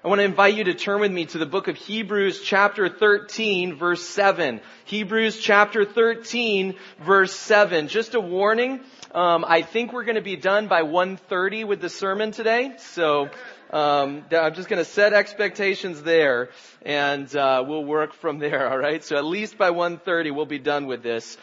I want to invite you to turn with me to the book of Hebrews chapter 13, verse 7. Hebrews chapter 13, verse 7. Just a warning, I think we're going to be done by 1:30 with the sermon today. So I'm just going to set expectations there, and we'll work from there, all right? So at least by 1:30 we'll be done with this.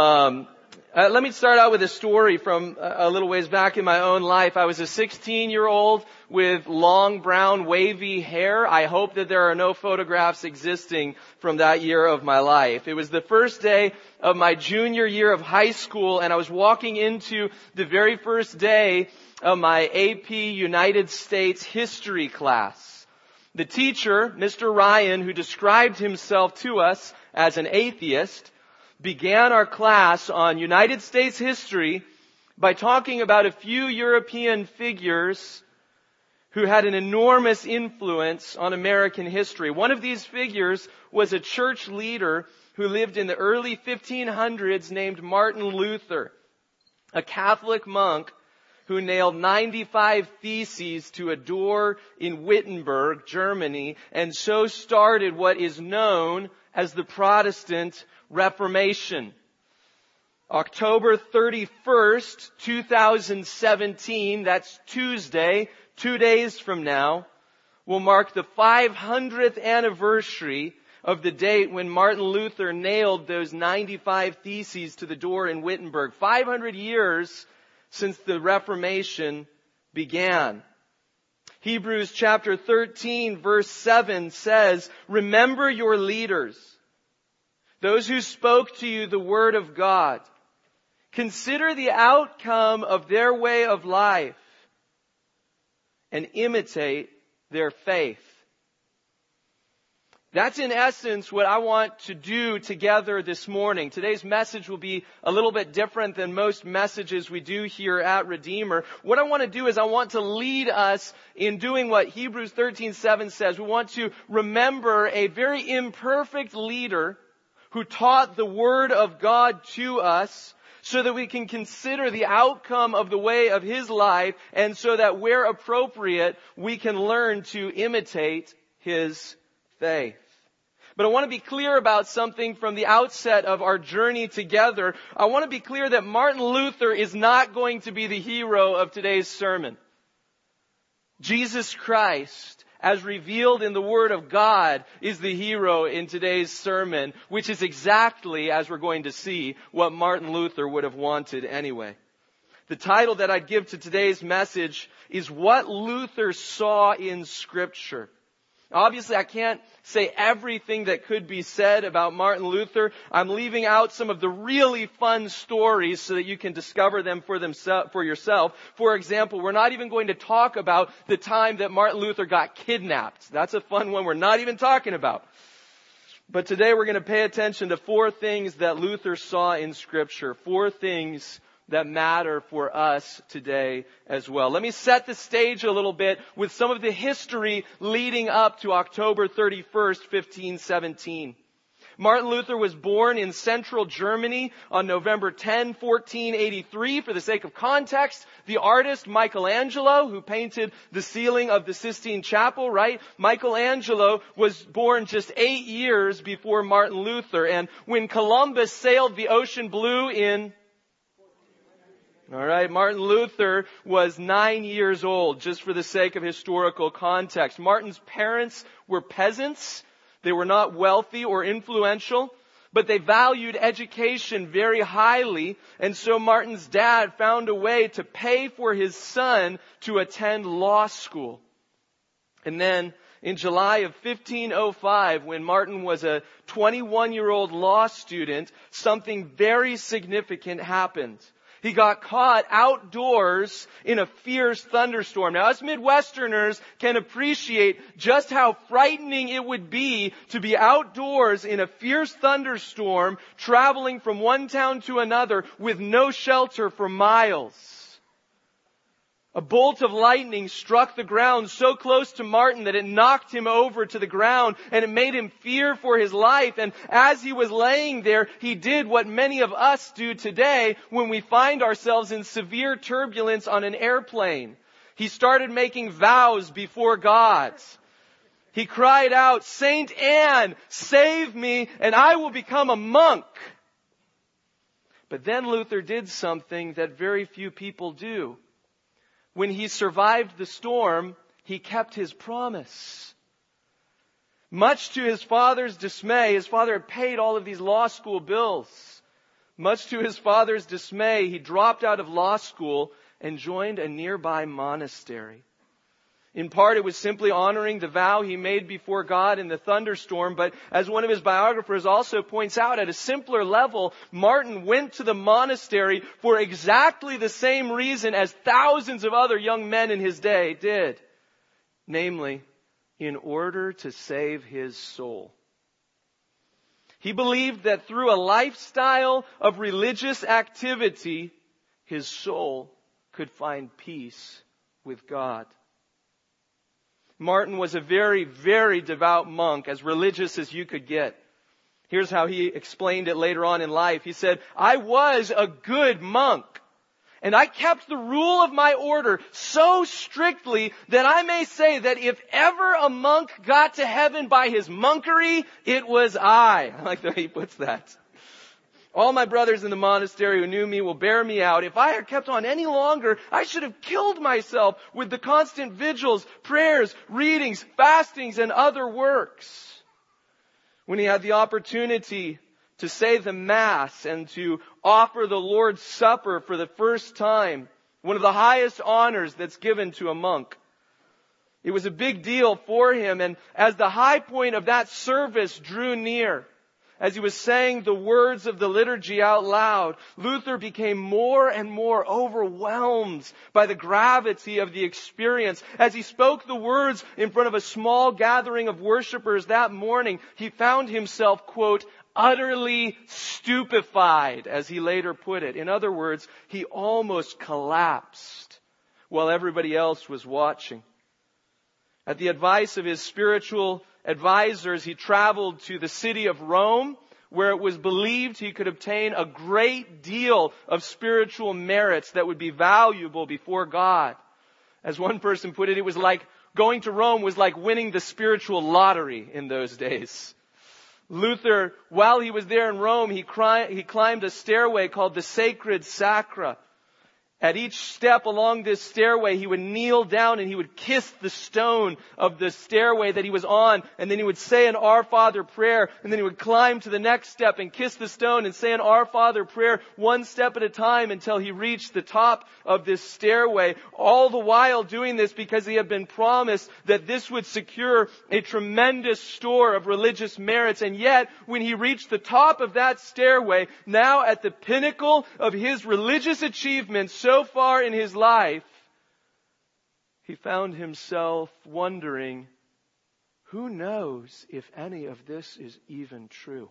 Let me start out with a story from a little ways back in my own life. I was a 16-year-old with long, brown, wavy hair. I hope that there are no photographs existing from that year of my life. It was the first day of my junior year of high school, and I was walking into the very first day of my AP United States history class. The teacher, Mr. Ryan, who described himself to us as an atheist, began our class on United States history by talking about a few European figures who had an enormous influence on American history. One of these figures was a church leader who lived in the early 1500s named Martin Luther, a Catholic monk who nailed 95 theses to a door in Wittenberg, Germany, and so started what is known as the Protestant Reformation. October 31st, 2017, that's Tuesday, 2 days from now, will mark the 500th anniversary of the date when Martin Luther nailed those 95 theses to the door in Wittenberg. 500 years since the Reformation began. Hebrews chapter 13, verse 7 says, "Remember your leaders, those who spoke to you the word of God. Consider the outcome of their way of life and imitate their faith." That's in essence what I want to do together this morning. Today's message will be a little bit different than most messages we do here at Redeemer. What I want to do is I want to lead us in doing what Hebrews 13:7 says. We want to remember a very imperfect leader who taught the Word of God to us so that we can consider the outcome of the way of His life, and so that where appropriate, we can learn to imitate His faith. But I want to be clear about something from the outset of our journey together. I want to be clear that Martin Luther is not going to be the hero of today's sermon. Jesus Christ, as revealed in the Word of God, is the hero in today's sermon, which is exactly, as we're going to see, what Martin Luther would have wanted anyway. The title that I'd give to today's message is What Luther Saw in Scripture. Obviously, I can't say everything that could be said about Martin Luther. I'm leaving out some of the really fun stories so that you can discover them for yourself. For example, we're not even going to talk about the time that Martin Luther got kidnapped. That's a fun one we're not even talking about. But today we're going to pay attention to 4 things that Luther saw in Scripture. 4 things that matter for us today as well. Let me set the stage a little bit with some of the history leading up to October 31st, 1517. Martin Luther was born in central Germany on November 10, 1483. For the sake of context, the artist Michelangelo, who painted the ceiling of the Sistine Chapel, right? Michelangelo was born just 8 years before Martin Luther. And when Columbus sailed the ocean blue in Martin Luther was 9 years old, just for the sake of historical context. Martin's parents were peasants. They were not wealthy or influential, but they valued education very highly. And so Martin's dad found a way to pay for his son to attend law school. And then in July of 1505, when Martin was a 21-year-old law student, something very significant happened. He got caught outdoors in a fierce thunderstorm. Now, us Midwesterners can appreciate just how frightening it would be to be outdoors in a fierce thunderstorm, traveling from one town to another with no shelter for miles. A bolt of lightning struck the ground so close to Martin that it knocked him over to the ground, and it made him fear for his life. And as he was laying there, he did what many of us do today when we find ourselves in severe turbulence on an airplane. He started making vows before God. He cried out, "Saint Anne, save me, and I will become a monk." But then Luther did something that very few people do. When he survived the storm, he kept his promise. Much to his father's dismay, his father had paid all of these law school bills. Much to his father's dismay, he dropped out of law school and joined a nearby monastery. In part, it was simply honoring the vow he made before God in the thunderstorm. But as one of his biographers also points out, at a simpler level, Martin went to the monastery for exactly the same reason as thousands of other young men in his day did. Namely, in order to save his soul. He believed that through a lifestyle of religious activity, his soul could find peace with God. Martin was a very, very devout monk, as religious as you could get. Here's how he explained it later on in life. He said, "I was a good monk, and I kept the rule of my order so strictly that I may say that if ever a monk got to heaven by his monkery, it was I." I like the way he puts that. "All my brothers in the monastery who knew me will bear me out. If I had kept on any longer, I should have killed myself with the constant vigils, prayers, readings, fastings, and other works." When he had the opportunity to say the Mass and to offer the Lord's Supper for the first time, one of the highest honors that's given to a monk, it was a big deal for him. And as the high point of that service drew near, as he was saying the words of the liturgy out loud, Luther became more and more overwhelmed by the gravity of the experience. As he spoke the words in front of a small gathering of worshipers that morning, he found himself, quote, "utterly stupefied," as he later put it. In other words, he almost collapsed while everybody else was watching. At the advice of his spiritual advisors, he traveled to the city of Rome, where it was believed he could obtain a great deal of spiritual merits that would be valuable before God. As one person put it, it was like going to Rome was like winning the spiritual lottery in those days. Luther, while he was there in Rome, he climbed a stairway called the Sacred Sacra. At each step along this stairway, he would kneel down and he would kiss the stone of the stairway that he was on. And then he would say an Our Father prayer. And then he would climb to the next step and kiss the stone and say an Our Father prayer one step at a time until he reached the top of this stairway. All the while doing this because he had been promised that this would secure a tremendous store of religious merits. And yet, when he reached the top of that stairway, now at the pinnacle of his religious achievements, so far in his life, he found himself wondering, who knows if any of this is even true?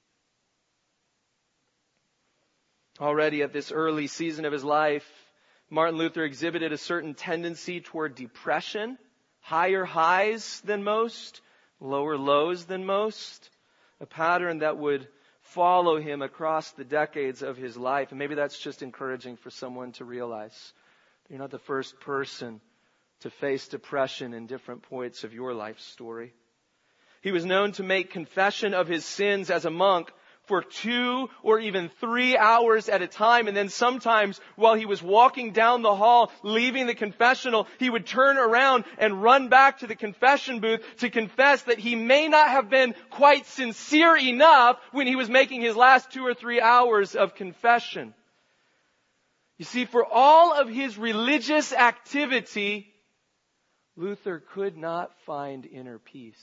Already at this early season of his life, Martin Luther exhibited a certain tendency toward depression, higher highs than most, lower lows than most, a pattern that would follow him across the decades of his life. And maybe that's just encouraging for someone to realize you're not the first person to face depression in different points of your life story. He was known to make confession of his sins as a monk for 2 or even 3 hours at a time. And then sometimes while he was walking down the hall, leaving the confessional, he would turn around and run back to the confession booth to confess that he may not have been quite sincere enough when he was making his last 2 or 3 hours of confession. You see, for all of his religious activity, Luther could not find inner peace.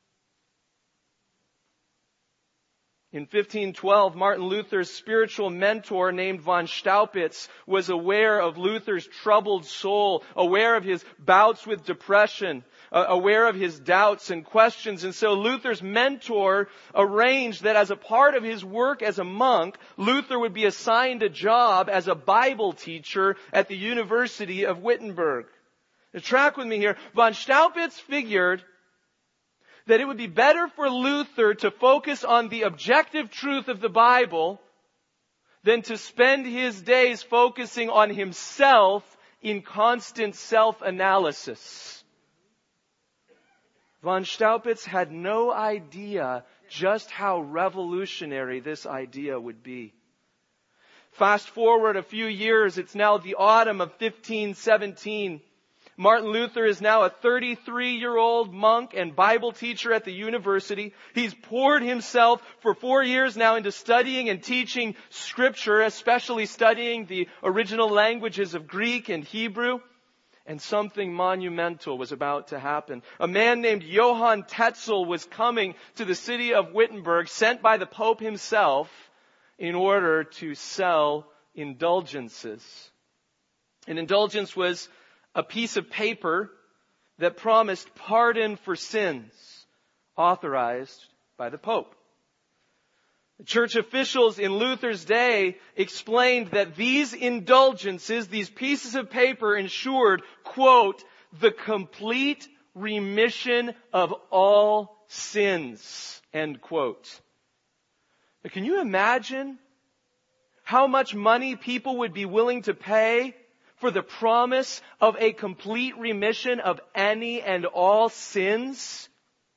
In 1512, Martin Luther's spiritual mentor named von Staupitz was aware of Luther's troubled soul, aware of his bouts with depression, aware of his doubts and questions. And so Luther's mentor arranged that as a part of his work as a monk, Luther would be assigned a job as a Bible teacher at the University of Wittenberg. Now, track with me here. Von Staupitz figured that it would be better for Luther to focus on the objective truth of the Bible than to spend his days focusing on himself in constant self-analysis. Von Staupitz had no idea just how revolutionary this idea would be. Fast forward a few years, it's now the autumn of 1517. Martin Luther is now a 33-year-old monk and Bible teacher at the university. He's poured himself for 4 years now into studying and teaching Scripture, especially studying the original languages of Greek and Hebrew. And something monumental was about to happen. A man named Johann Tetzel was coming to the city of Wittenberg, sent by the Pope himself, in order to sell indulgences. An indulgence was a piece of paper that promised pardon for sins, authorized by the Pope. The church officials in Luther's day explained that these indulgences, these pieces of paper, ensured, quote, the complete remission of all sins, end quote. Now, can you imagine how much money people would be willing to pay for the promise of a complete remission of any and all sins?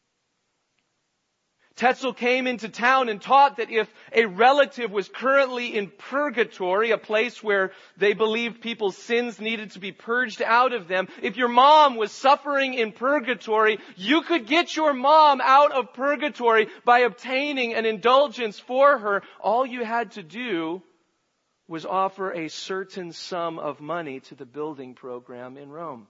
Tetzel came into town and taught that if a relative was currently in purgatory, a place where they believed people's sins needed to be purged out of them, if your mom was suffering in purgatory, you could get your mom out of purgatory by obtaining an indulgence for her. All you had to do was offer a certain sum of money to the building program in Rome.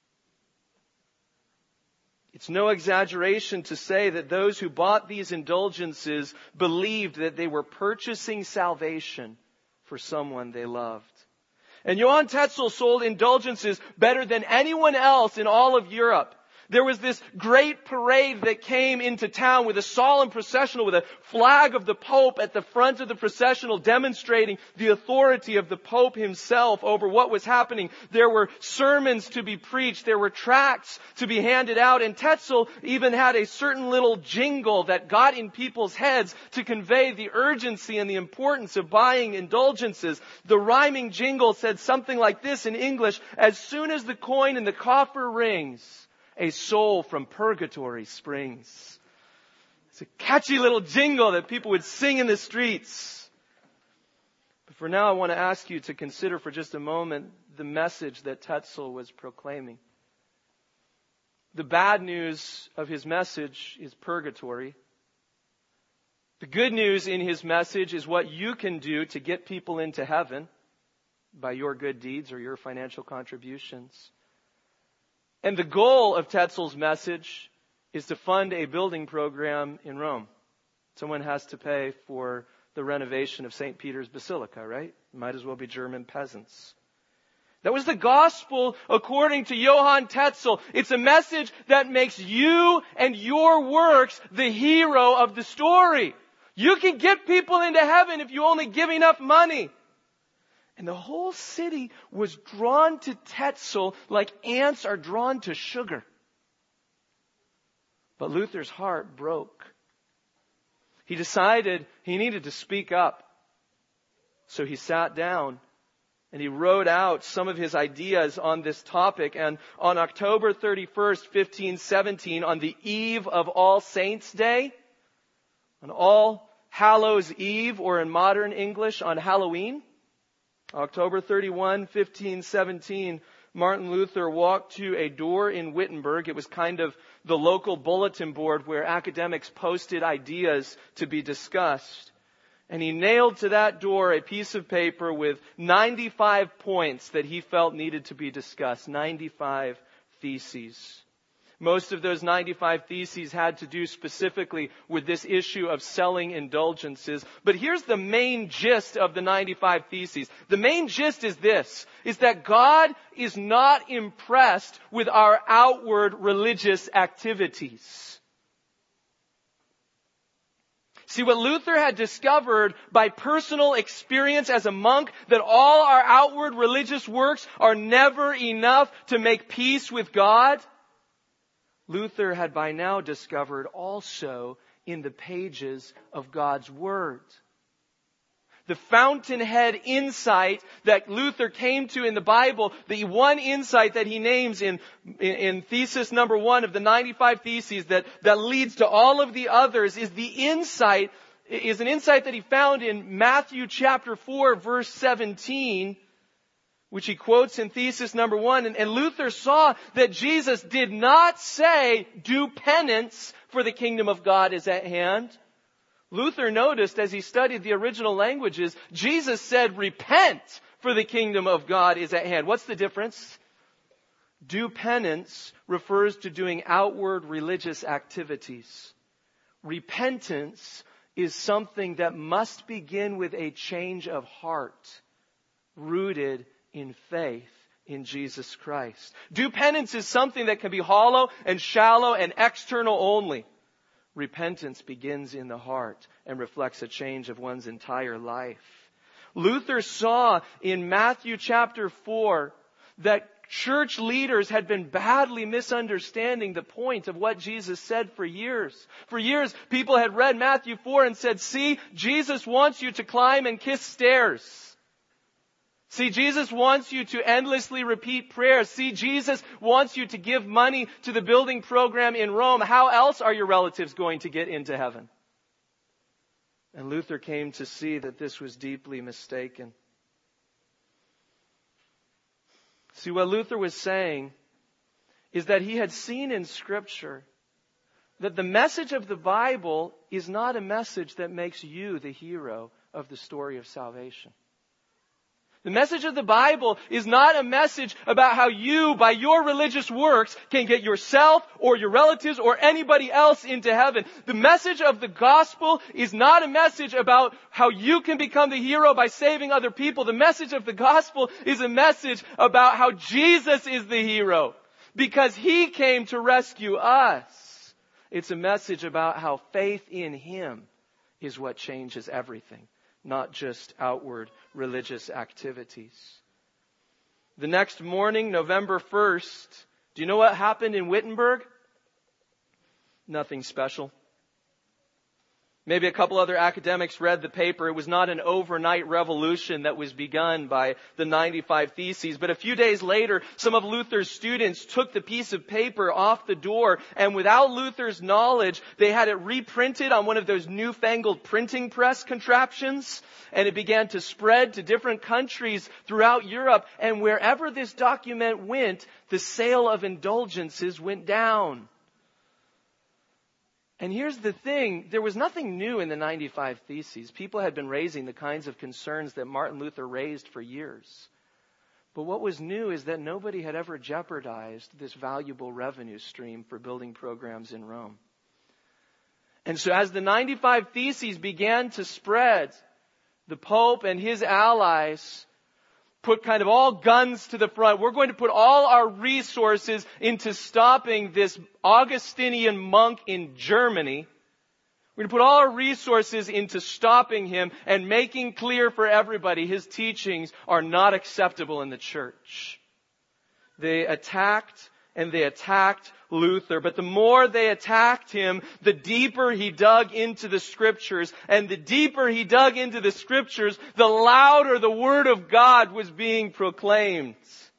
It's no exaggeration to say that those who bought these indulgences believed that they were purchasing salvation for someone they loved. And Johann Tetzel sold indulgences better than anyone else in all of Europe. There was this great parade that came into town with a solemn processional with a flag of the Pope at the front of the processional demonstrating the authority of the Pope himself over what was happening. There were sermons to be preached. There were tracts to be handed out. And Tetzel even had a certain little jingle that got in people's heads to convey the urgency and the importance of buying indulgences. The rhyming jingle said something like this in English: as soon as the coin in the coffer rings, a soul from purgatory springs. It's a catchy little jingle that people would sing in the streets. But for now, I want to ask you to consider for just a moment the message that Tetzel was proclaiming. The bad news of his message is purgatory. The good news in his message is what you can do to get people into heaven by your good deeds or your financial contributions. And the goal of Tetzel's message is to fund a building program in Rome. Someone has to pay for the renovation of St. Peter's Basilica, right? Might as well be German peasants. That was the gospel according to Johann Tetzel. It's a message that makes you and your works the hero of the story. You can get people into heaven if you only give enough money. And the whole city was drawn to Tetzel like ants are drawn to sugar. But Luther's heart broke. He decided he needed to speak up. So he sat down and he wrote out some of his ideas on this topic. And on October 31st, 1517, on the eve of All Saints' Day, on All Hallows' Eve, or in modern English, on Halloween, October 31, 1517, Martin Luther walked to a door in Wittenberg. It was kind of the local bulletin board where academics posted ideas to be discussed. And he nailed to that door a piece of paper with 95 points that he felt needed to be discussed. 95 theses. Most of those 95 theses had to do specifically with this issue of selling indulgences. But here's the main gist of the 95 theses. The main gist is this, is that God is not impressed with our outward religious activities. See, what Luther had discovered by personal experience as a monk, that all our outward religious works are never enough to make peace with God, Luther had by now discovered also in the pages of God's Word. The fountainhead insight that Luther came to in the Bible, the one insight that he names in thesis number 1 of the 95 Theses that leads to all of the others, is an insight that he found in Matthew chapter 4 verse 17, which he quotes in thesis number 1. And Luther saw that Jesus did not say, do penance, for the kingdom of God is at hand. Luther noticed as he studied the original languages, Jesus said, repent, for the kingdom of God is at hand. What's the difference? Do penance refers to doing outward religious activities. Repentance is something that must begin with a change of heart, rooted in faith in Jesus Christ. Do penance is something that can be hollow and shallow and external only. Repentance begins in the heart and reflects a change of one's entire life. Luther saw in Matthew chapter 4 that church leaders had been badly misunderstanding the point of what Jesus said for years. For years, people had read Matthew 4 and said, see, Jesus wants you to climb and kiss stairs. See, Jesus wants you to endlessly repeat prayers. See, Jesus wants you to give money to the building program in Rome. How else are your relatives going to get into heaven? And Luther came to see that this was deeply mistaken. See, what Luther was saying is that he had seen in Scripture that the message of the Bible is not a message that makes you the hero of the story of salvation. The message of the Bible is not a message about how you, by your religious works, can get yourself or your relatives or anybody else into heaven. The message of the gospel is not a message about how you can become the hero by saving other people. The message of the gospel is a message about how Jesus is the hero because He came to rescue us. It's a message about how faith in Him is what changes everything, not just outward religious activities. The next morning, November 1st, do you know what happened in Wittenberg? Nothing special. Maybe a couple other academics read the paper. It was not an overnight revolution that was begun by the 95 Theses. But a few days later, some of Luther's students took the piece of paper off the door, and without Luther's knowledge, they had it reprinted on one of those newfangled printing press contraptions. And it began to spread to different countries throughout Europe. And wherever this document went, the sale of indulgences went down. And here's the thing, there was nothing new in the 95 Theses. People had been raising the kinds of concerns that Martin Luther raised for years. But what was new is that nobody had ever jeopardized this valuable revenue stream for building programs in Rome. And so as the 95 Theses began to spread, the Pope and his allies put kind of all guns to the front. We're going to put all our resources into stopping this Augustinian monk in Germany. We're going to put all our resources into stopping him and making clear for everybody his teachings are not acceptable in the church. They attacked Luther, but the more they attacked him, the deeper he dug into the Scriptures. And the deeper he dug into the Scriptures, the louder the Word of God was being proclaimed.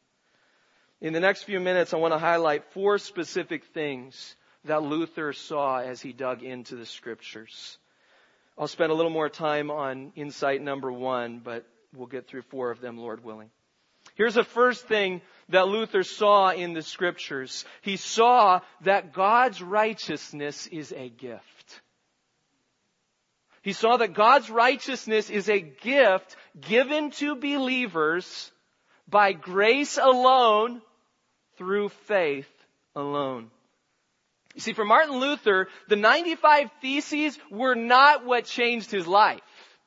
In the next few minutes, I want to highlight 4 specific things that Luther saw as he dug into the Scriptures. I'll spend a little more time on insight number 1, but we'll get through 4 of them, Lord willing. Here's the first thing that Luther saw in the Scriptures. He saw that God's righteousness is a gift. He saw that God's righteousness is a gift given to believers by grace alone, through faith alone. You see, for Martin Luther, the 95 Theses were not what changed his life.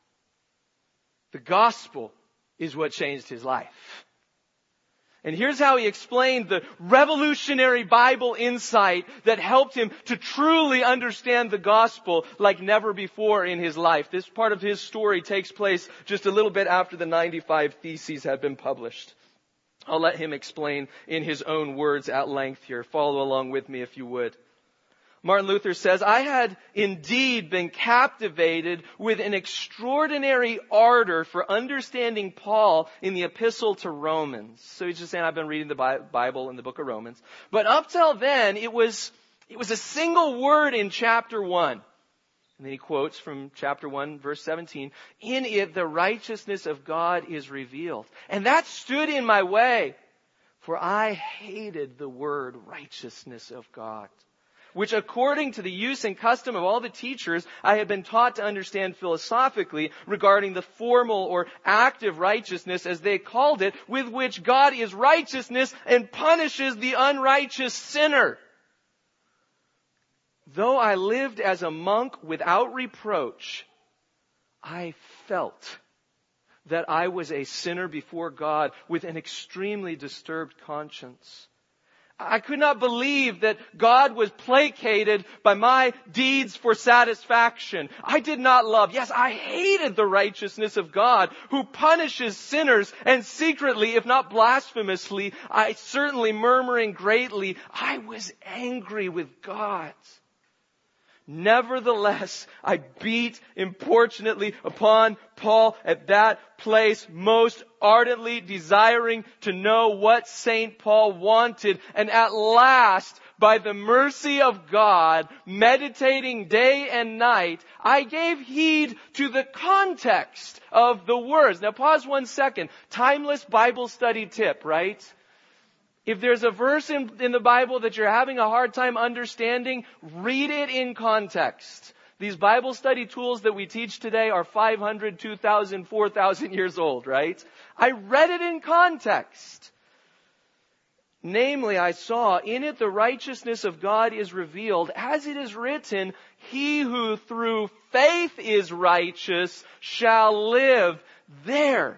The gospel is what changed his life. And here's how he explained the revolutionary Bible insight that helped him to truly understand the gospel like never before in his life. This part of his story takes place just a little bit after the 95 Theses had been published. I'll let him explain in his own words at length here. Follow along with me if you would. Martin Luther says, I had indeed been captivated with an extraordinary ardor for understanding Paul in the epistle to Romans. So he's just saying, I've been reading the Bible in the book of Romans. But up till then, it was a single word in chapter 1. And then he quotes from chapter 1, verse 17, in it the righteousness of God is revealed. And that stood in my way, for I hated the word righteousness of God, which according to the use and custom of all the teachers, I had been taught to understand philosophically regarding the formal or active righteousness, as they called it, with which God is righteousness and punishes the unrighteous sinner. Though I lived as a monk without reproach, I felt that I was a sinner before God with an extremely disturbed conscience. I could not believe that God was placated by my deeds for satisfaction. I did not love, yes, I hated the righteousness of God, who punishes sinners, and secretly, if not blasphemously, I certainly murmuring greatly, I was angry with God. Nevertheless, I beat importunately upon Paul at that place, most ardently desiring to know what St. Paul wanted. And at last, by the mercy of God, meditating day and night, I gave heed to the context of the words. Now pause 1 second. Timeless Bible study tip, right? If there's a verse in the Bible that you're having a hard time understanding, read it in context. These Bible study tools that we teach today are 500, 2,000, 4,000 years old, right? I read it in context. Namely, I saw in it the righteousness of God is revealed, as it is written, he who through faith is righteous shall live. There,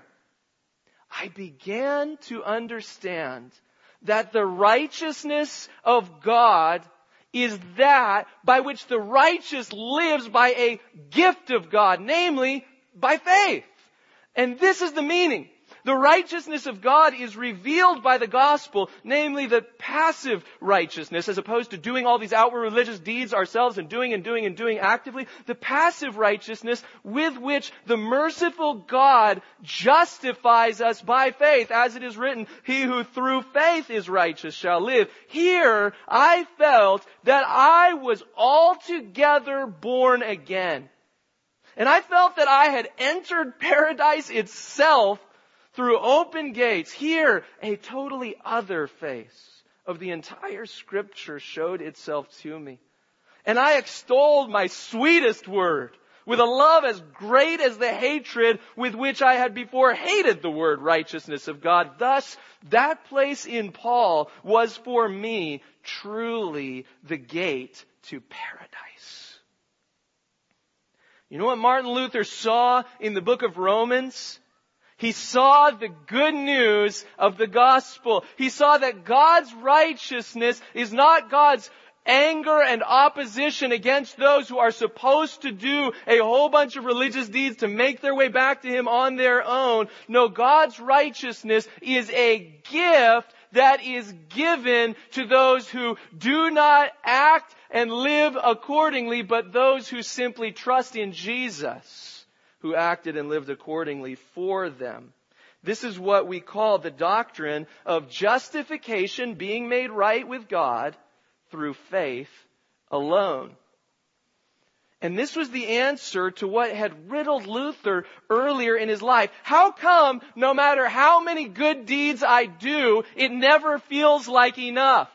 I began to understand that the righteousness of God is that by which the righteous lives by a gift of God, namely by faith. And this is the meaning. The righteousness of God is revealed by the gospel, namely the passive righteousness, as opposed to doing all these outward religious deeds ourselves and doing actively. The passive righteousness with which the merciful God justifies us by faith, as it is written, he who through faith is righteous shall live. Here, I felt that I was altogether born again. And I felt that I had entered paradise itself through open gates. Here, a totally other face of the entire Scripture showed itself to me. And I extolled my sweetest word with a love as great as the hatred with which I had before hated the word righteousness of God. Thus, that place in Paul was for me truly the gate to paradise. You know what Martin Luther saw in the book of Romans? He saw the good news of the gospel. He saw that God's righteousness is not God's anger and opposition against those who are supposed to do a whole bunch of religious deeds to make their way back to Him on their own. No, God's righteousness is a gift that is given to those who do not act and live accordingly, but those who simply trust in Jesus, who acted and lived accordingly for them. This is what we call the doctrine of justification, being made right with God through faith alone. And this was the answer to what had riddled Luther earlier in his life. How come, no matter how many good deeds I do, it never feels like enough?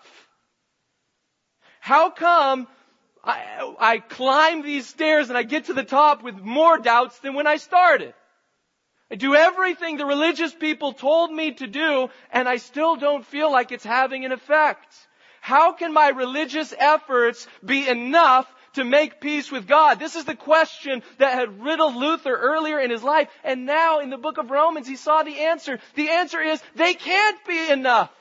How come I climb these stairs and I get to the top with more doubts than when I started? I do everything the religious people told me to do, and I still don't feel like it's having an effect. How can my religious efforts be enough to make peace with God? This is the question that had riddled Luther earlier in his life. And now in the book of Romans, he saw the answer. The answer is, they can't be enough.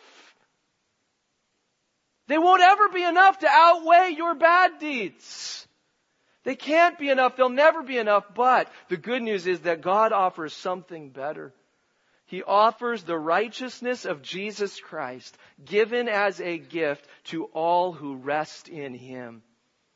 They won't ever be enough to outweigh your bad deeds. They can't be enough. They'll never be enough. But the good news is that God offers something better. He offers the righteousness of Jesus Christ, given as a gift to all who rest in Him.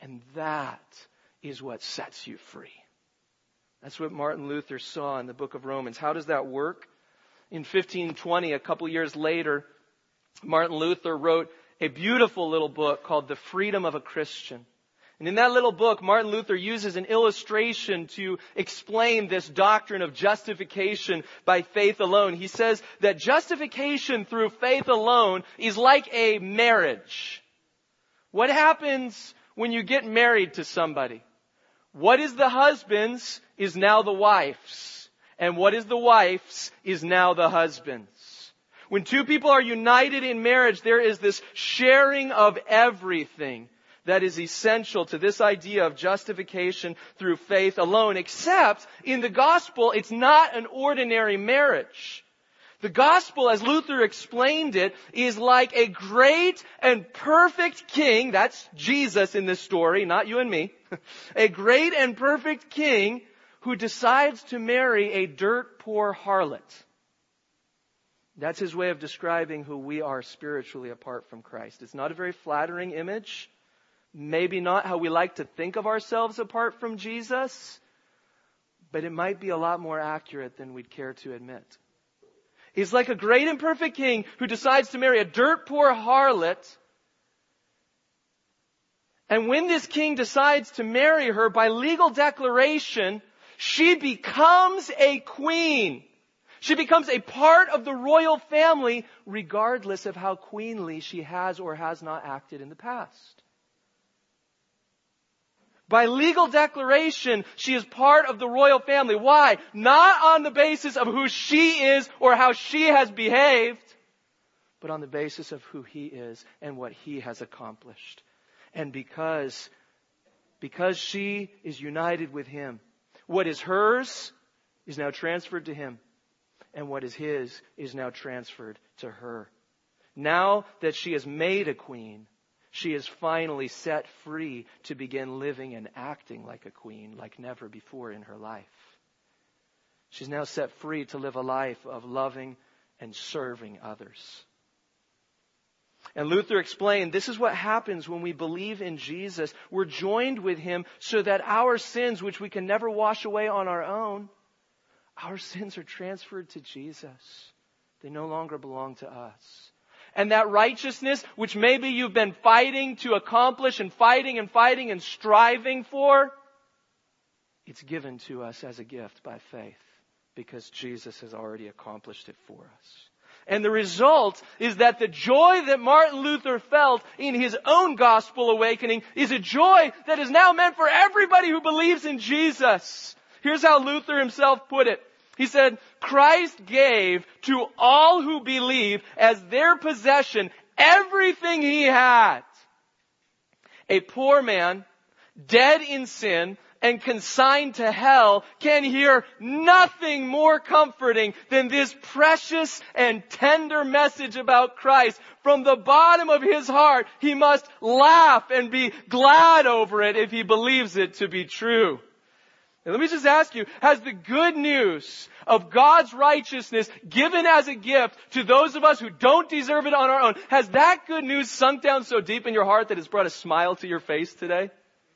And that is what sets you free. That's what Martin Luther saw in the book of Romans. How does that work? In 1520, a couple years later, Martin Luther wrote a beautiful little book called The Freedom of a Christian. And in that little book, Martin Luther uses an illustration to explain this doctrine of justification by faith alone. He says that justification through faith alone is like a marriage. What happens when you get married to somebody? What is the husband's is now the wife's. And what is the wife's is now the husband's. When two people are united in marriage, there is this sharing of everything that is essential to this idea of justification through faith alone. Except in the gospel, it's not an ordinary marriage. The gospel, as Luther explained it, is like a great and perfect king. That's Jesus in this story, not you and me. A great and perfect king who decides to marry a dirt poor harlot. That's his way of describing who we are spiritually apart from Christ. It's not a very flattering image. Maybe not how we like to think of ourselves apart from Jesus, but it might be a lot more accurate than we'd care to admit. He's like a great and perfect king who decides to marry a dirt poor harlot. And when this king decides to marry her by legal declaration, she becomes a queen. She becomes a part of the royal family, regardless of how queenly she has or has not acted in the past. By legal declaration, she is part of the royal family. Why? Not on the basis of who she is or how she has behaved, but on the basis of who he is and what he has accomplished. And because she is united with him, what is hers is now transferred to him. And what is his is now transferred to her. Now that she is made a queen, she is finally set free to begin living and acting like a queen like never before in her life. She's now set free to live a life of loving and serving others. And Luther explained, this is what happens when we believe in Jesus. We're joined with him so that our sins, which we can never wash away on our own, our sins are transferred to Jesus. They no longer belong to us. And that righteousness, which maybe you've been fighting to accomplish and fighting and striving for, it's given to us as a gift by faith because Jesus has already accomplished it for us. And the result is that the joy that Martin Luther felt in his own gospel awakening is a joy that is now meant for everybody who believes in Jesus. Here's how Luther himself put it. He said, Christ gave to all who believe as their possession everything he had. A poor man, dead in sin and consigned to hell, can hear nothing more comforting than this precious and tender message about Christ. From the bottom of his heart, he must laugh and be glad over it if he believes it to be true. And let me just ask you, has the good news of God's righteousness given as a gift to those of us who don't deserve it on our own, has that good news sunk down so deep in your heart that it's brought a smile to your face today?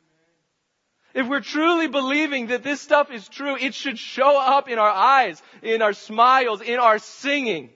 If we're truly believing that this stuff is true, it should show up in our eyes, in our smiles, in our singing.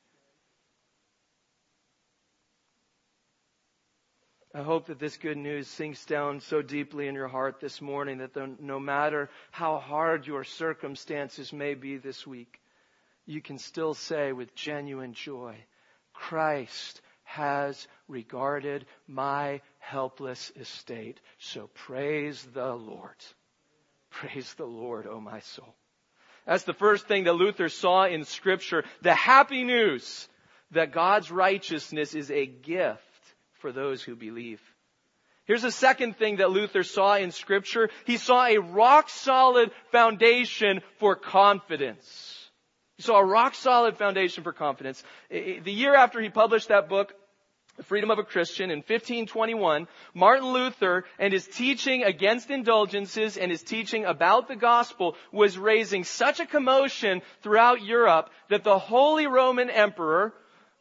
I hope that this good news sinks down so deeply in your heart this morning that no matter how hard your circumstances may be this week, you can still say with genuine joy, Christ has regarded my helpless estate. So praise the Lord. Praise the Lord, O my soul. That's the first thing that Luther saw in Scripture. The happy news that God's righteousness is a gift for those who believe. Here's a second thing that Luther saw in Scripture. He saw a rock-solid foundation for confidence. He saw a rock-solid foundation for confidence. The year after he published that book, The Freedom of a Christian, in 1521, Martin Luther and his teaching against indulgences and his teaching about the gospel was raising such a commotion throughout Europe that the Holy Roman Emperor,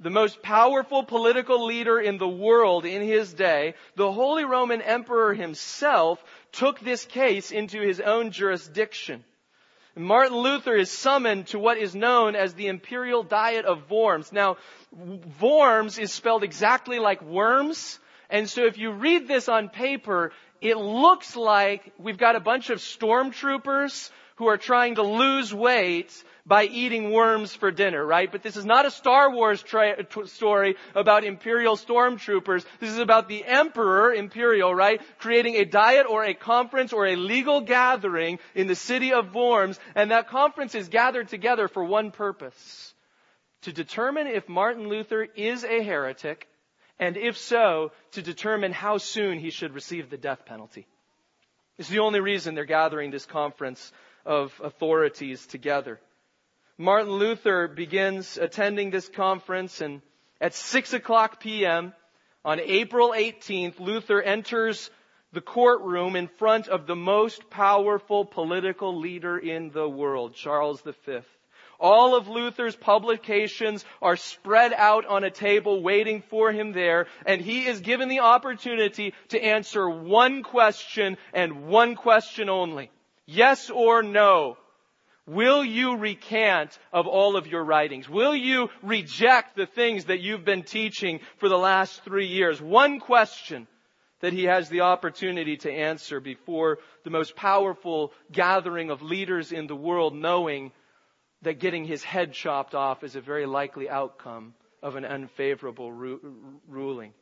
the most powerful political leader in the world in his day, the Holy Roman Emperor himself took this case into his own jurisdiction. Martin Luther is summoned to what is known as the Imperial Diet of Worms. Now, Worms is spelled exactly like worms, and so if you read this on paper, it looks like we've got a bunch of stormtroopers who are trying to lose weight by eating worms for dinner, right? But this is not a Star Wars story about Imperial stormtroopers. This is about the Emperor, Imperial, right? Creating a diet or a conference or a legal gathering in the city of Worms. And that conference is gathered together for one purpose: to determine if Martin Luther is a heretic, and if so, to determine how soon he should receive the death penalty. It's the only reason they're gathering this conference of authorities together. Martin Luther begins attending this conference, and at 6:00 p.m. on April 18th, Luther enters the courtroom in front of the most powerful political leader in the world, Charles V. All of Luther's publications are spread out on a table waiting for him there, and he is given the opportunity to answer one question and one question only. Yes or no? Will you recant of all of your writings? Will you reject the things that you've been teaching for the last 3 years? One question that he has the opportunity to answer before the most powerful gathering of leaders in the world, knowing that getting his head chopped off is a very likely outcome of an unfavorable ruling.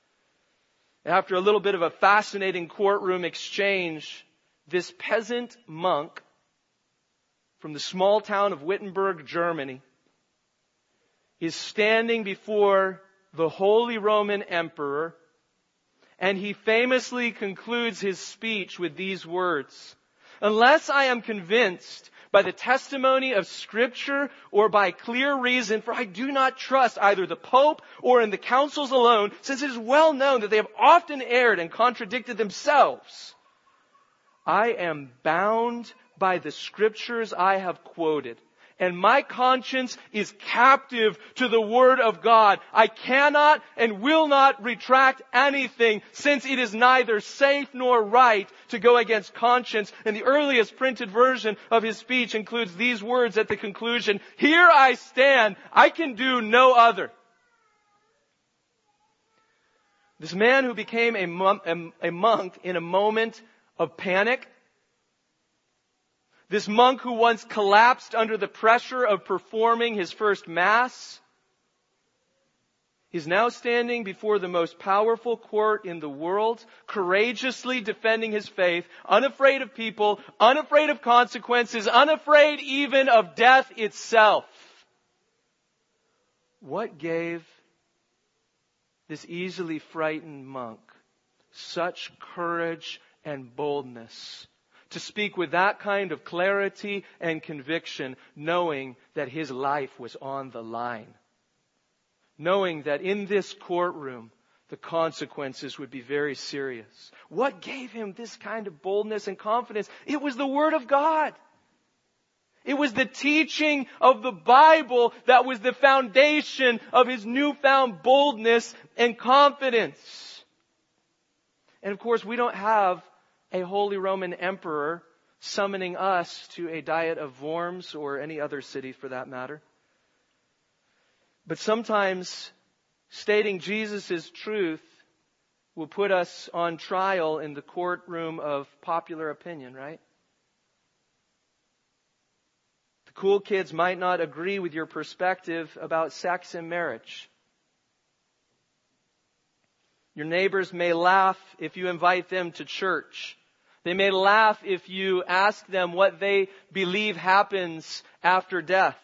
After a little bit of a fascinating courtroom exchange, this peasant monk from the small town of Wittenberg, Germany, is standing before the Holy Roman Emperor, and he famously concludes his speech with these words: "Unless I am convinced by the testimony of Scripture or by clear reason, for I do not trust either the Pope or in the councils alone, since it is well known that they have often erred and contradicted themselves, I am bound by the Scriptures I have quoted, and my conscience is captive to the Word of God. I cannot and will not retract anything, since it is neither safe nor right to go against conscience." And the earliest printed version of his speech includes these words at the conclusion: "Here I stand, I can do no other." This man who became a monk in a moment of panic, this monk who once collapsed under the pressure of performing his first Mass, is now standing before the most powerful court in the world, courageously defending his faith, unafraid of people, unafraid of consequences, unafraid even of death itself. What gave this easily frightened monk such courage and boldness to speak with that kind of clarity and conviction, knowing that his life was on the line? Knowing that in this courtroom, the consequences would be very serious. What gave him this kind of boldness and confidence? It was the Word of God. It was the teaching of the Bible that was the foundation of his newfound boldness and confidence. And of course, we don't have a Holy Roman Emperor summoning us to a diet of Worms or any other city for that matter. But sometimes stating Jesus' truth will put us on trial in the courtroom of popular opinion, right? The cool kids might not agree with your perspective about sex and marriage. Your neighbors may laugh if you invite them to church. They may laugh if you ask them what they believe happens after death.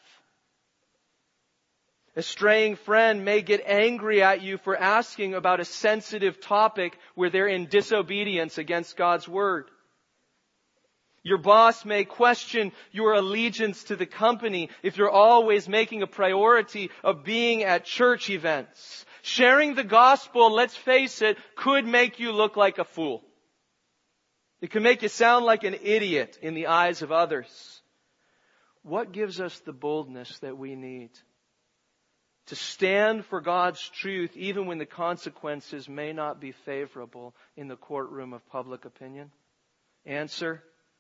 A straying friend may get angry at you for asking about a sensitive topic where they're in disobedience against God's Word. Your boss may question your allegiance to the company if you're always making a priority of being at church events. Sharing the gospel, let's face it, could make you look like a fool. It can make you sound like an idiot in the eyes of others. What gives us the boldness that we need to stand for God's truth even when the consequences may not be favorable in the courtroom of public opinion? Answer: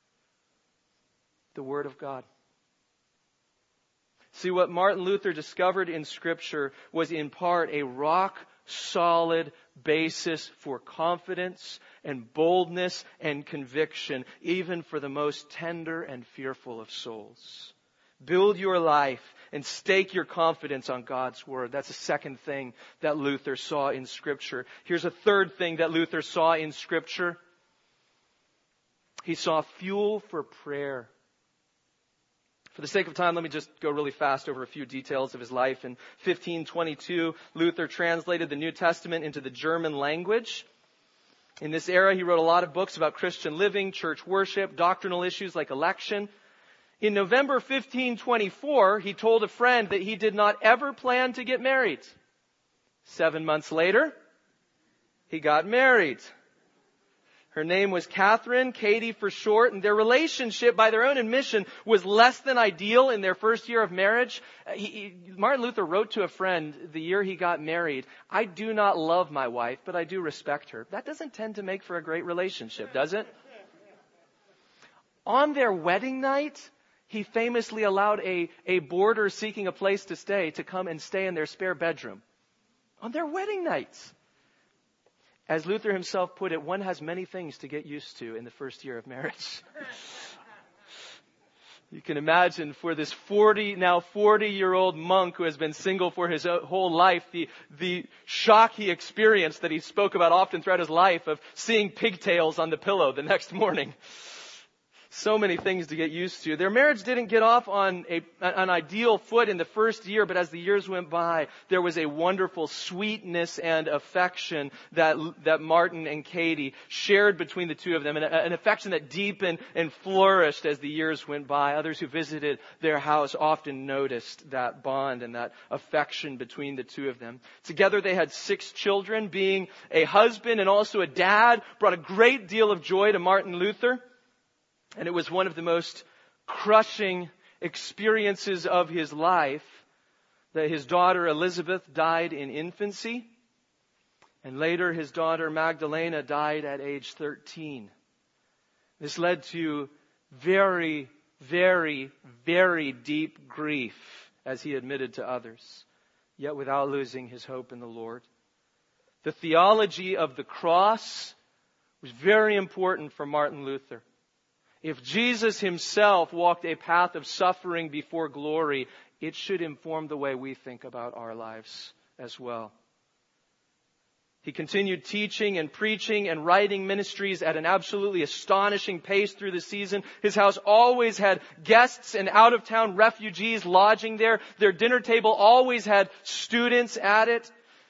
the Word of God. See, what Martin Luther discovered in Scripture was in part a rock-solid basis for confidence and boldness and conviction, even for the most tender and fearful of souls. Build your life and stake your confidence on God's Word. That's the second thing that Luther saw in Scripture. Here's a third thing that Luther saw in Scripture. He saw fuel for prayer. For the sake of time, let me just go really fast over a few details of his life. In 1522, Luther translated the New Testament into the German language. In this era, he wrote a lot of books about Christian living, church worship, doctrinal issues like election. In November 1524, he told a friend that he did not ever plan to get married. 7 months later, he got married. Her name was Catherine, Katie for short, and their relationship, by their own admission, was less than ideal in their first year of marriage. Martin Luther wrote to a friend the year he got married, "I do not love my wife, but I do respect her." That doesn't tend to make for a great relationship, does it? On their wedding night, he famously allowed a boarder seeking a place to stay to come and stay in their spare bedroom. On their wedding nights. As Luther himself put it, one has many things to get used to in the first year of marriage. You can imagine for this 40-year-old monk who has been single for his whole life, the shock he experienced that he spoke about often throughout his life of seeing pigtails on the pillow the next morning. So many things to get used to. Their marriage didn't get off on an ideal foot in the first year, but as the years went by, there was a wonderful sweetness and affection that Martin and Katie shared between the two of them, and an affection that deepened and flourished as the years went by. Others who visited their house often noticed that bond and that affection between the two of them. Together they had 6 children. Being a husband and also a dad brought a great deal of joy to Martin Luther. And it was one of the most crushing experiences of his life that his daughter Elizabeth died in infancy. And later his daughter Magdalena died at age 13. This led to very, very, very deep grief, as he admitted to others, yet without losing his hope in the Lord. The theology of the cross was very important for Martin Luther. If Jesus himself walked a path of suffering before glory, it should inform the way we think about our lives as well. He continued teaching and preaching and writing ministries at an absolutely astonishing pace through the season. His house always had guests and out-of-town refugees lodging there. Their dinner table always had students at it.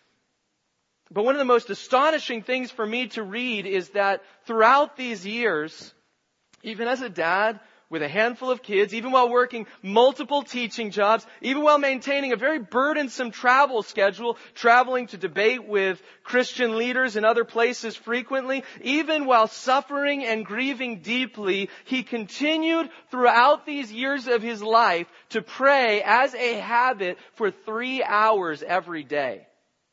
But one of the most astonishing things for me to read is that throughout these years, even as a dad with a handful of kids, even while working multiple teaching jobs, even while maintaining a very burdensome travel schedule, traveling to debate with Christian leaders in other places frequently, even while suffering and grieving deeply, he continued throughout these years of his life to pray as a habit for 3 hours every day.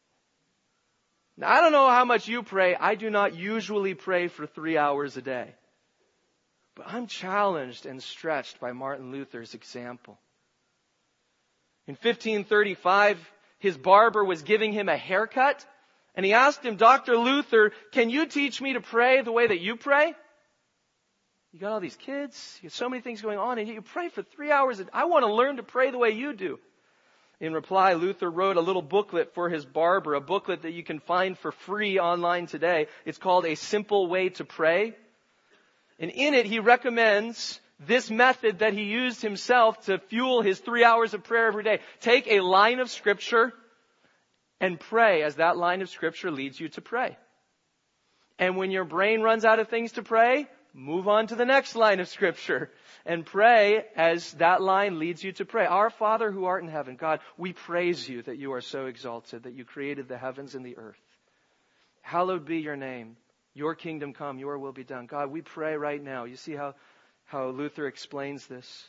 Now, I don't know how much you pray. I do not usually pray for 3 hours a day. But I'm challenged and stretched by Martin Luther's example. In 1535, his barber was giving him a haircut, and he asked him, "Dr. Luther, can you teach me to pray the way that you pray? You got all these kids, you have so many things going on, and you pray for 3 hours. I want to learn to pray the way you do." In reply, Luther wrote a little booklet for his barber, a booklet that you can find for free online today. It's called A Simple Way to Pray. And in it, he recommends this method that he used himself to fuel his 3 hours of prayer every day. Take a line of Scripture and pray as that line of Scripture leads you to pray. And when your brain runs out of things to pray, move on to the next line of Scripture and pray as that line leads you to pray. Our Father who art in heaven, God, we praise you that you are so exalted, that you created the heavens and the earth. Hallowed be your name. Your kingdom come, your will be done. God, we pray right now. You see how Luther explains this.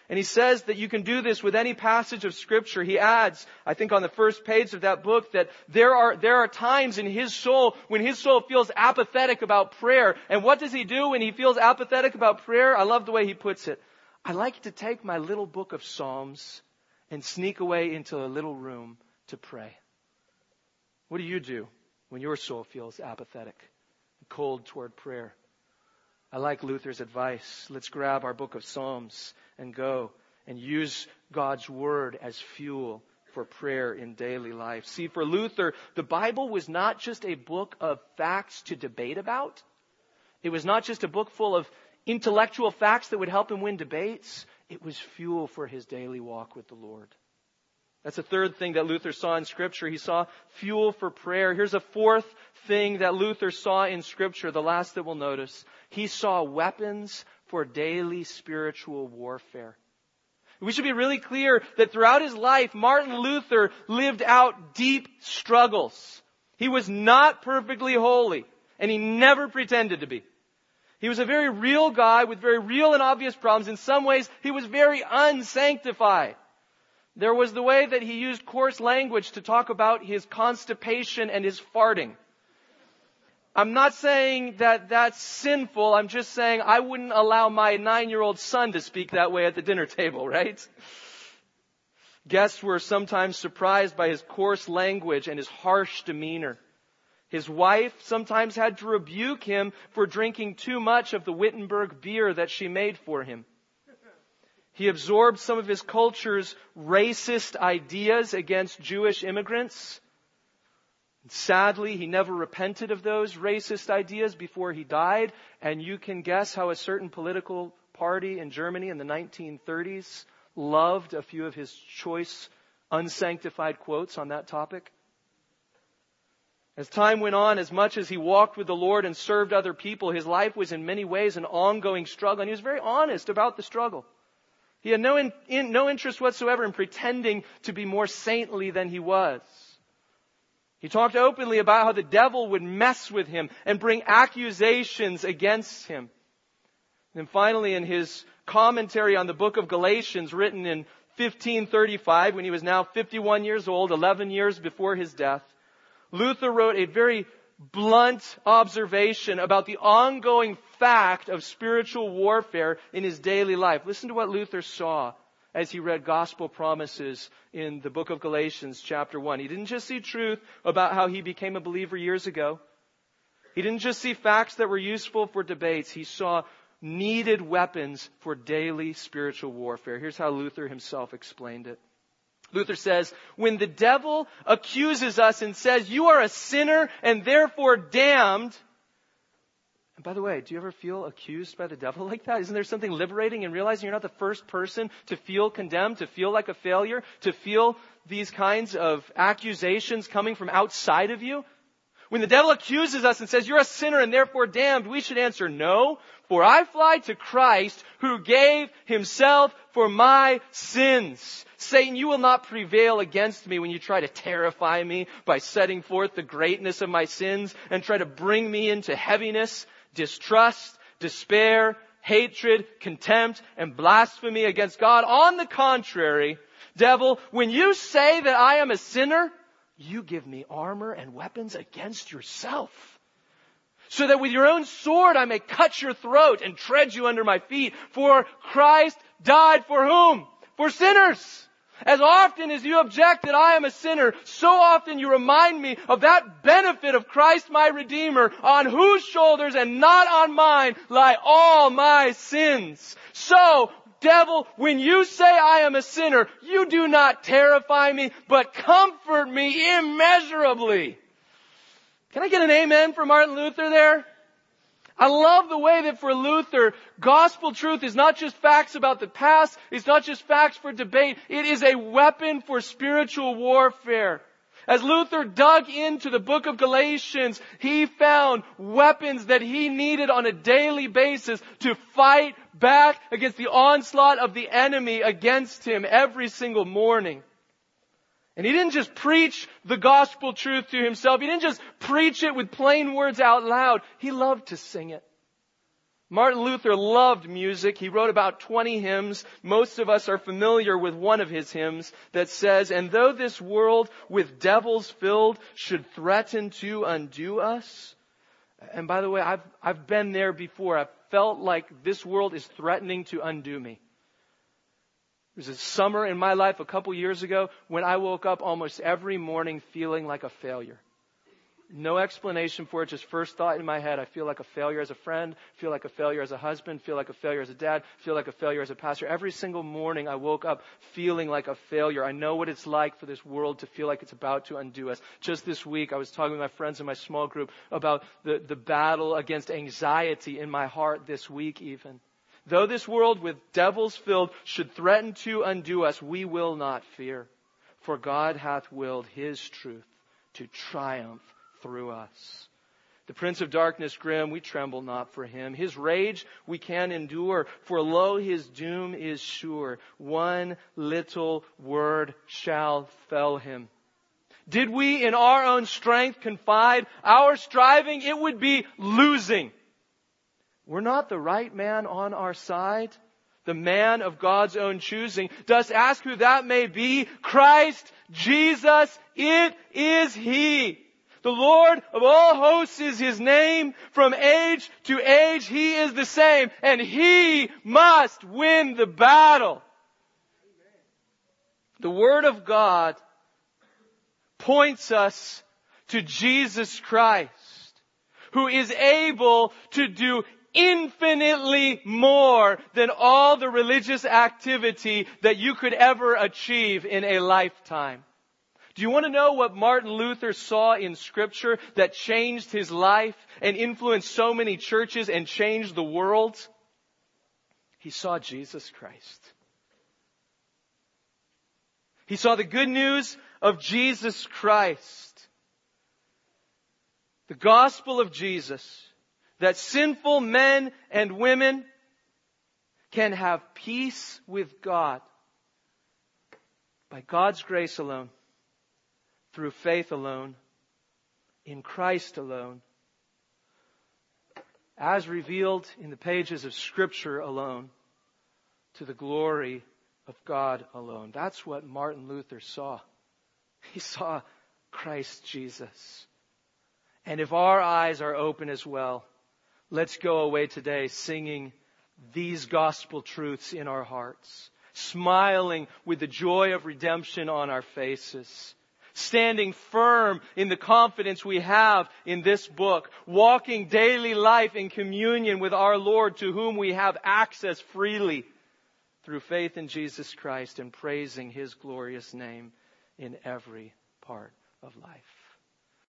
And he says that you can do this with any passage of Scripture. He adds, I think on the first page of that book, that there are times in his soul when his soul feels apathetic about prayer. And what does he do when he feels apathetic about prayer? I love the way he puts it. I like to take my little book of Psalms and sneak away into a little room to pray. What do you do when your soul feels apathetic and cold toward prayer? I like Luther's advice. Let's grab our book of Psalms and go and use God's Word as fuel for prayer in daily life. See, for Luther, the Bible was not just a book of facts to debate about. It was not just a book full of intellectual facts that would help him win debates. It was fuel for his daily walk with the Lord. That's the third thing that Luther saw in Scripture. He saw fuel for prayer. Here's a fourth thing that Luther saw in Scripture, the last that we'll notice. He saw weapons for daily spiritual warfare. We should be really clear that throughout his life, Martin Luther lived out deep struggles. He was not perfectly holy, and he never pretended to be. He was a very real guy with very real and obvious problems. In some ways, he was very unsanctified. There was the way that he used coarse language to talk about his constipation and his farting. I'm not saying that that's sinful. I'm just saying I wouldn't allow my 9-year-old son to speak that way at the dinner table, right? Guests were sometimes surprised by his coarse language and his harsh demeanor. His wife sometimes had to rebuke him for drinking too much of the Wittenberg beer that she made for him. He absorbed some of his culture's racist ideas against Jewish immigrants. Sadly, he never repented of those racist ideas before he died. And you can guess how a certain political party in Germany in the 1930s loved a few of his choice, unsanctified quotes on that topic. As time went on, as much as he walked with the Lord and served other people, his life was in many ways an ongoing struggle. And he was very honest about the struggle. He had no interest whatsoever in pretending to be more saintly than he was. He talked openly about how the devil would mess with him and bring accusations against him. And finally, in his commentary on the book of Galatians, written in 1535, when he was now 51 years old, 11 years before his death, Luther wrote a very blunt observation about the ongoing fact of spiritual warfare in his daily life. Listen to what Luther saw as he read gospel promises in the book of Galatians chapter 1. He didn't just see truth about how he became a believer years ago. He didn't just see facts that were useful for debates. He saw needed weapons for daily spiritual warfare. Here's how Luther himself explained it. Luther says, when the devil accuses us and says, you are a sinner and therefore damned. And by the way, do you ever feel accused by the devil like that? Isn't there something liberating in realizing you're not the first person to feel condemned, to feel like a failure, to feel these kinds of accusations coming from outside of you? When the devil accuses us and says, you're a sinner and therefore damned, we should answer, no, for I fly to Christ who gave himself for my sins. Satan, you will not prevail against me when you try to terrify me by setting forth the greatness of my sins and try to bring me into heaviness, distrust, despair, hatred, contempt, and blasphemy against God. On the contrary, devil, when you say that I am a sinner, you give me armor and weapons against yourself, so that with your own sword I may cut your throat and tread you under my feet. For Christ died for whom? For sinners. As often as you object that I am a sinner, so often you remind me of that benefit of Christ my Redeemer, on whose shoulders and not on mine lie all my sins. So, devil, when you say I am a sinner, you do not terrify me, but comfort me immeasurably. Can I get an amen for Martin Luther there? I love the way that for Luther, gospel truth is not just facts about the past. It's not just facts for debate. It is a weapon for spiritual warfare. As Luther dug into the book of Galatians, he found weapons that he needed on a daily basis to fight back against the onslaught of the enemy against him every single morning. And he didn't just preach the gospel truth to himself. He didn't just preach it with plain words out loud. He loved to sing it. Martin Luther loved music. He wrote about 20 hymns. Most of us are familiar with one of his hymns that says, "And though this world with devils filled should threaten to undo us." And by the way, I've been there before. I've felt like this world is threatening to undo me. There was a summer in my life a couple years ago when I woke up almost every morning feeling like a failure. No explanation for it, just first thought in my head. I feel like a failure as a friend, feel like a failure as a husband, feel like a failure as a dad, feel like a failure as a pastor. Every single morning I woke up feeling like a failure. I know what it's like for this world to feel like it's about to undo us. Just this week I was talking with my friends in my small group about the battle against anxiety in my heart this week even. Though this world with devils filled should threaten to undo us, we will not fear. For God hath willed His truth to triumph through us. The prince of darkness grim, we tremble not for him. His rage we can endure, for lo, his doom is sure. One little word shall fell him. Did we in our own strength confide our striving, it would be losing. We're not the right man on our side, the man of God's own choosing. Dost ask who that may be? Christ Jesus, it is He. The Lord of all hosts is His name. From age to age He is the same. And He must win the battle. The Word of God points us to Jesus Christ, who is able to do infinitely more than all the religious activity that you could ever achieve in a lifetime. Do you want to know what Martin Luther saw in Scripture that changed his life and influenced so many churches and changed the world? He saw Jesus Christ. He saw the good news of Jesus Christ. The gospel of Jesus. That sinful men and women can have peace with God by God's grace alone, through faith alone, in Christ alone, as revealed in the pages of Scripture alone, to the glory of God alone. That's what Martin Luther saw. He saw Christ Jesus. And if our eyes are open as well, let's go away today singing these gospel truths in our hearts, smiling with the joy of redemption on our faces, standing firm in the confidence we have in this book, walking daily life in communion with our Lord, to whom we have access freely through faith in Jesus Christ, and praising His glorious name in every part of life.